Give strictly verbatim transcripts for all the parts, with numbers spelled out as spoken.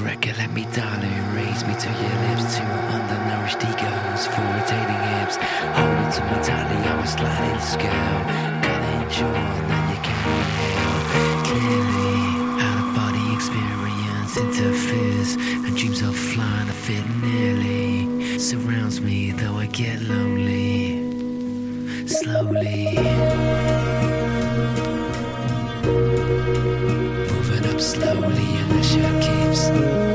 Recollect me, darling, raise me to your lips. Two undernourished egos, four rotating hips. Hold it to me tightly, I'm a sliding scale. Gotta enjoy, then you can inhale. Clearly, out of body experience interferes, and dreams of flying a fit nearly surrounds me, though I get lonely. Slowly moving up slowly, and the ship keeps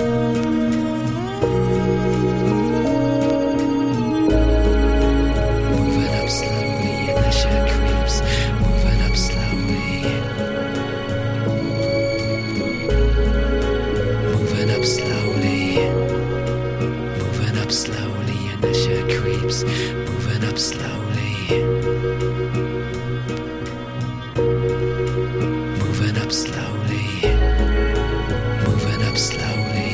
moving up slowly, and the ship creeps moving up slowly, moving up slowly, moving up slowly, and the ship creeps moving up slowly, moving up slowly, moving up slowly.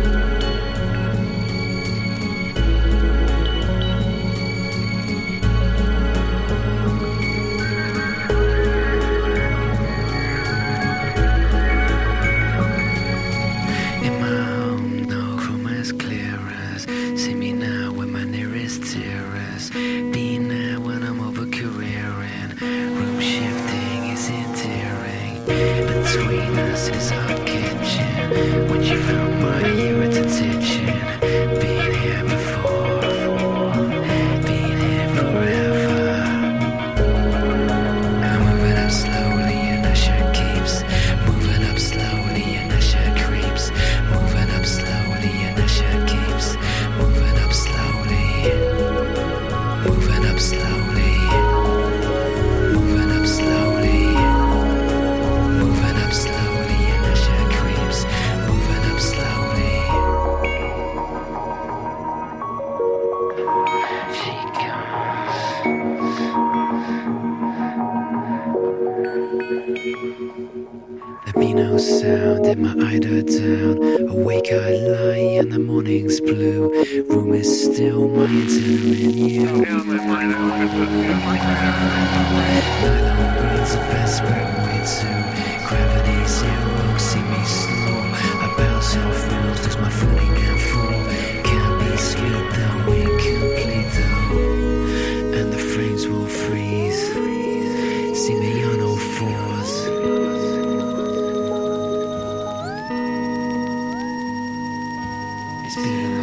In my home, no chroma as clear as see me now when my nearest terrors. Be now when I'm over careering. Room shifting is endearing. Between us is our kitchen. When you found my irritant itching. Been here before. Been here forever. I'm moving up slowly, and the shirt keeps moving up slowly, and the shirt creeps moving up slowly, and the shirt keeps moving up slowly, moving up slowly, moving up slowly, moving up slowly, and the shirt creeps moving up slowly. She comes. There be no sound in my eider down. Awake I lie and the morning's blue. Room is still, my antenna in you. Nylon brings a desperate way to gravity zero. See me slow. I bounce off walls, lose my footing and fall. Can't be sweet though, incomplete though. And the frames will freeze. See me on all fours. It's been